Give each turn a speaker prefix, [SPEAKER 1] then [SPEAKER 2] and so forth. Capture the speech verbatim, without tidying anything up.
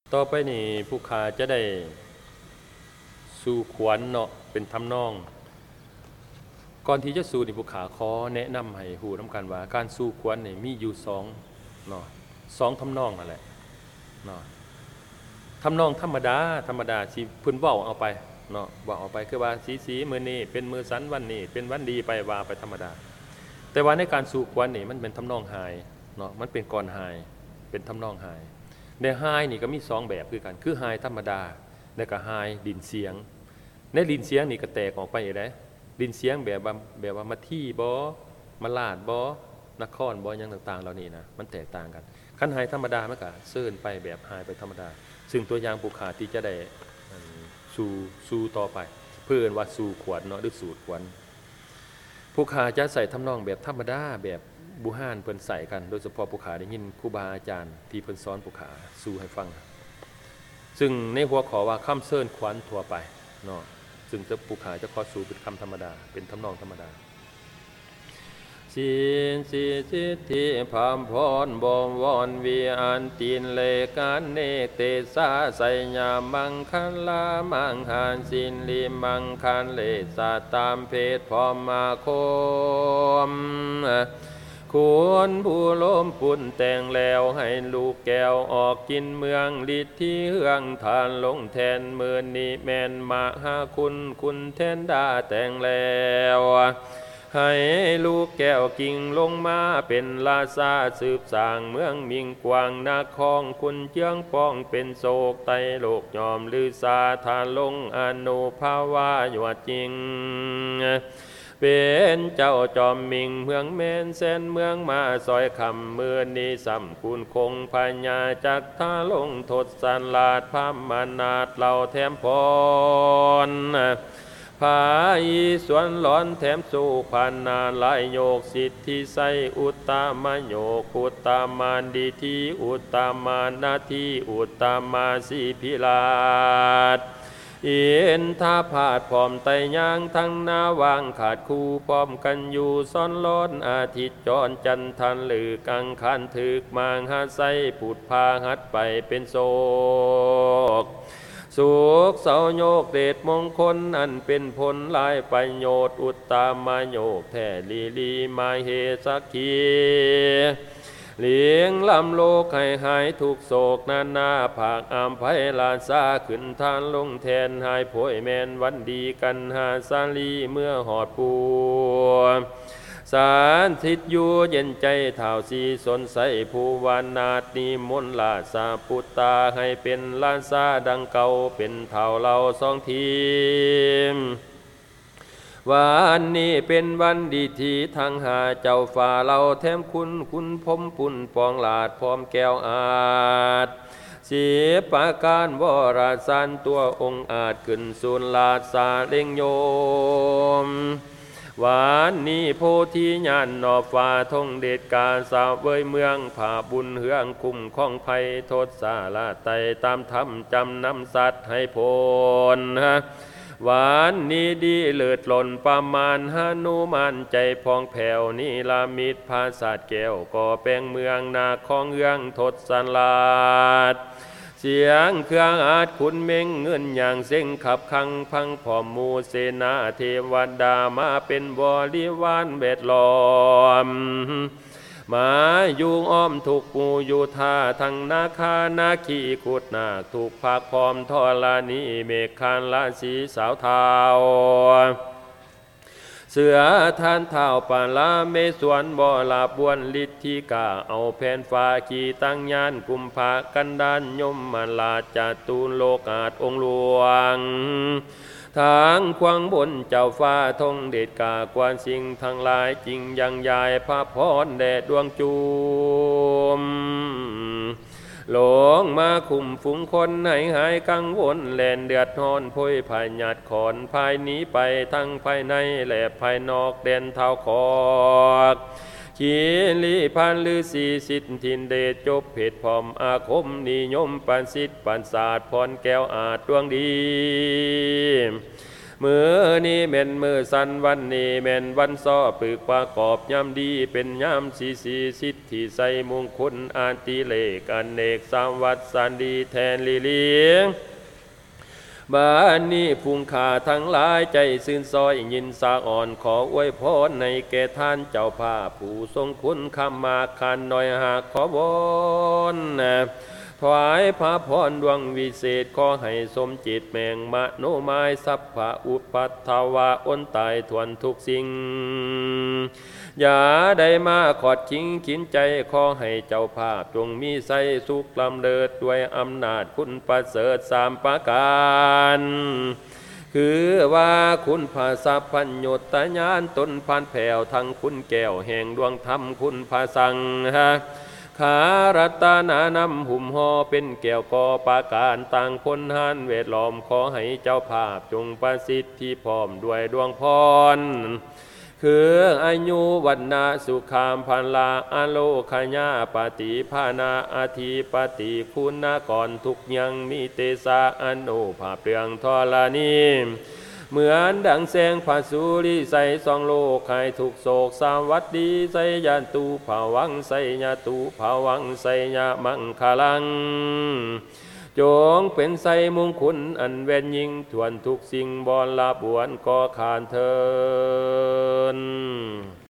[SPEAKER 1] ต่อไปนี่ผู้ขาจะได้สู่ขวัญเนาะเป็นทำนองก่อนที่จะสู่นี่ผู้ขาขอแนะนำให้หูน้ำกันว่าการสู่ขวัญนี่มีอยู่สองเนาะสองทำนองนั่นแหละเนาะทำนองธรรมดาธรรมดาสิเพิ่นเว้าเอาไปเนาะเว้าเอาไปคือว่าสีสีมื้อนี้เป็นมื้อสันวันนี้เป็นวันดีไปว่าไปธรรมดาแต่ว่าในการสู่ขวัญนี่มันเป็นทำนองไฮเนาะมันเป็นกลอนไฮเป็นทำนองไฮในไฮนี่ก็มีสองแบบคือกันคือไฮธรรมดาและก็ไฮดินเสียงในดินเสียงนี่ก็แตกออกไปอีกได้ดินเสียงแบบว่าแบบว่ามาที่บ่มาลาดบ่นครบ่ยังต่างๆเหล่านี้นะมันแตกต่างกันคันไฮธรรมดามันก็เซิ้นไปแบบไฮไปธรรมดาซึ่งตัวอย่างผู้ขาที่จะได้สู่สู่ต่อไปเพื่อนว่าสู่ขวัญเนาะหรือสูตรขวัญผู้ขาจะใส่ทำนองแบบธรรมดาแบบบุหานเพิ่นใส่กันโดยเฉพาะผู้ขาได้ยินครูบาอาจารย์ที่เพิ่นสอนผู้ขาสู่ให้ฟังซึ่งในหัวข้อว่าคำเซิ้นขวัญทั่วไปเนาะซึ่งจะผู้ขาจะขอสู่เป็นคำธรรมดาเป็นทำนองธรรมดาสินสิสิทธิพามพรบวมวอนวิอันตินเลกันเนเตสาไสยามังคันลามังหานสินลิมังคันเลสาตามเพศพรมาโคมควรผู้ล้มปุ่นแต่งแล้วให้ลูกแก้วออกกินเมืองฤทธิ์ที่เฮืองทานลงแทนมือนี้แมนมาหาคุณคุณแทนดาแต่งแล้วให้ลูกแก้วกิ่งลงมาเป็นลาซาสืบสร้างเมืองมิงกวางนาคองคุณเจืองป้องเป็นโศกไตโลกยอมลือซาทานลงอนุภาวะยวดจริงเป็นเจ้าจอมมิงเมืองเมนเส้นเมืองมาซอยคำมือนี้สัมคุณคงพญาจักท่าลงทศสันลาดพามานาดเหล่าแถมพรพาอีสวนหลอนแถมสู่พันนาลายโยกสิทธิไสอุตตามโยกอุตตามานดีทีอุตตามานาทีอุตตามาสีพิลาดอินท่าผาดพร้อมไตย่างทั้งนาวางขาดคู่พร้อมกันอยู่ซ้อนล้นอาทิตย์จรจันทันหรือกังคันถึกมางหาไสผุดพาหัดไปเป็นโศกสุขเสาโยกเดชมงคลอันเป็นผลลายประโยชน์อุตตามาโยกแท่ลีลีมาเฮสักขีเลี้ยงลำโลกให้หายทุกโศกนานาภาคอามไพลาซาขึ้นทานลงแทนหายโผยแมนวันดีกันหาสาลีเมื่อหอดปัวสารทิศอยู่เย็นใจเท่าสีสนใสผู้วานาดนิมนต์ลาสาพุตตาให้เป็นลานซาดังเก่าเป็นเท่าเราสองทีมวันนี้เป็นวันดีที่ทางหาเจ้าฝ่าเราแถมคุณคุณพมปุ่นปองลาดพร้อมแก้วอาจเสียปาการวราสานตัวองค์อาจขึ้นสุนลาดสาเล่งโยมวานนี้โพธิญาณนอบฟ้าทงเดชกาสาวเวยเมืองผ่าบุญเฮืองคุ้มข้องภัยโทษสาลาไตตามธรรมจำนำสัตว์ให้พ้นวานนี้ดีเลิศหล่นประมาณหานุมานใจพองแผ่วนี่ลามิตรภาษาแก้วก่อแปลงเมืองนาคองเอื้องทศสันลาดเสียงเครื่องอาจขุนเม่งเงินอย่างเส้งขับคังพังผอมมูเสนาเทวดามาเป็นบริวารเบ็ดล้อมมายุงอ้อมถูกปูอยู่ท่าทั้งนาคานาคีขุดนาคถูกภาคพร้อมทอลานีเมฆคานลาสีสาวเทาเสือท่านเท้าปาลาเมสวนบ่อลาบวนฤทธิกาเอาแผ่นฟ้าขีตั้งยานกุมภากันดานยมมาลาจตูนโลกาศองค์หลวงทางควงบนเจ้าฟ้าทงเดชกากวนสิ่งทั้งหลายจริงยังยายพระพรแด่ดวงจูมหลงมาคุมฝูงคนให้หายกังวลแลนเดือดร้อนพ้ยภายหยาดขอนภายนี้ไปทั้งภายในและภายนอกแดนเท้าคอกขีลีพันลือสีสิทธินเดชจบเพศพรอมอาคมนิยมปันสิทธิปันศาสตร์พรแก้วอาจดวงดีมือนี้เม่นมือสันวันนี้เม่นวันซ้อปึกประกอบยามดีเป็นยามสีสีสิทธิใสมงคลอาติเลกอเนกสามวัดสันดีแทนลีเลียงบ้านนี้พุงขาทั้งหลายใจซื่นซอยยินสาอ่อนขออวยพรในแก่ท่านเจ้าภาพผู้ทรงคุณคำมาคันหน่อยหากขอบนถวายพระพรดวงวิเศษขอให้สมจิตแมงมะโนไม้สัพพะอุปัตถวาอ้นตายทวนทุกสิ่งอย่าได้มาขอดชิงขินใจขอให้เจ้าภาพจงมีไสสุขลำเลิดด้วยอำนาจคุณประเสริฐสามประการคือว่าคุณภาษาพัญญตญาณตนพันแผ่วทั้งคุณแก้วแห่งดวงธรรมคุณภาสังฮะขารัตนานำหุ่มห่อเป็นแก้วกอปาการต่างคนหานเวทล้อมขอให้เจ้าภาพจงประสิทธิพร้อมด้วยดวงพรคืออายุวันนาสุขามพันลาอโลคญาปฏิภาณาอาทิปฏิคุณก่อนทุกยังมีเตสาอนุภาพเรืองทรณีเหมือนดังแสงผาสุริใสสองโลกให้ทุกโศกสามวัดดีใสยานตูภาวังใสยาตูภาวังใสยามังคลังจงเป็นไสมงคลอันเวนยิ่งทวนทุกสิ่งบอนลาบวนก่อขานเทิน